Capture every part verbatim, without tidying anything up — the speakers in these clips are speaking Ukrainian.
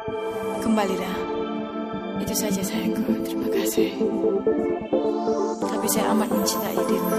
Kembalilah. Itu saja sayangku. Terima kasih. Tapi saya amat mencintai dirimu.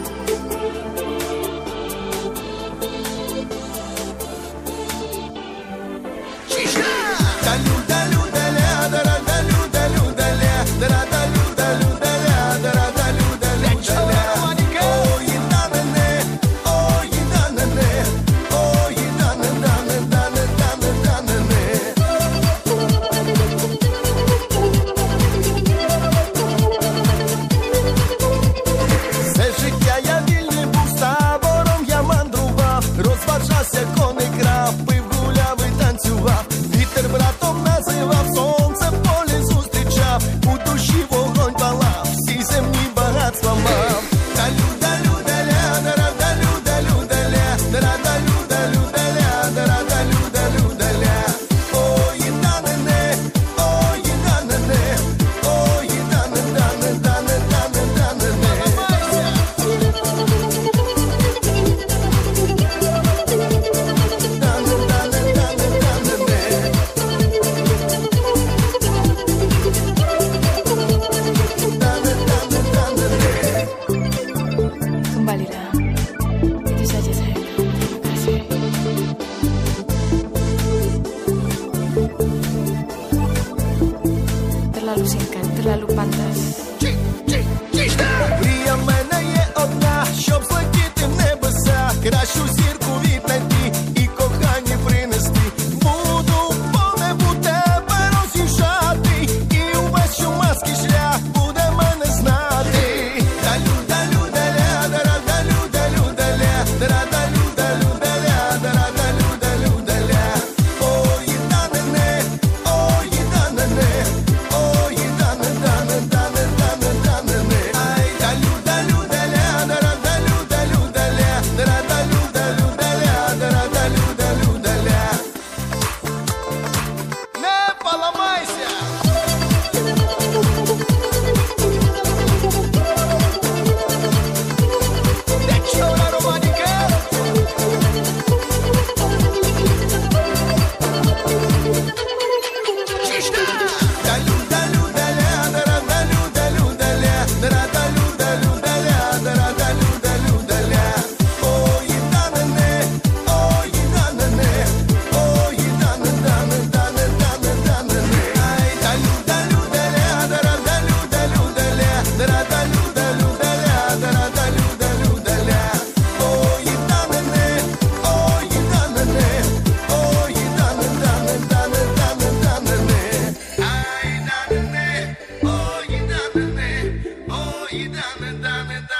Terlalu singkat, terlalu pantas. Мрія в мене є одна, щоб злетіти в небеса, кращу зірку віднайти і кохання принести. Буду по небу тебе роз'їжджати, і увесь чумацький шлях буде мене знати. Далю, далю, даля, дара, далю, далю, даля, дара, далю, далю, даля, дара, далю, далю, даля. Ой, да-не-не, ой, да-не-не, ой, да-не-да-не, да-не-да-не, да-не-не. Ай, далю, далю, даля, дара, далю, далю, даля, дара, далю, далю, даля, дара, далю, далю, даля. Не поламайся! Якщо на романіка, далю, далю, даля, дара, далю, далю, даля, дара, далю, далю, даля, дара, далю, далю, даля. Ой, да-не-не, ой, да-не-не, ой, да-не-да-не, да-не-да-не, да-не-не. Ай, далю, далю, даля, дара, далю, далю, даля, дара, далю, далю, даля, дара, далю, далю, даля. Ой, да-не-не, ой, да-не-не, ой, да-не-да-не, да-не-да-не, да-не-не. Ай, да-не-не, ой, да-не-не, ой, да-не-да-не, да-не-не.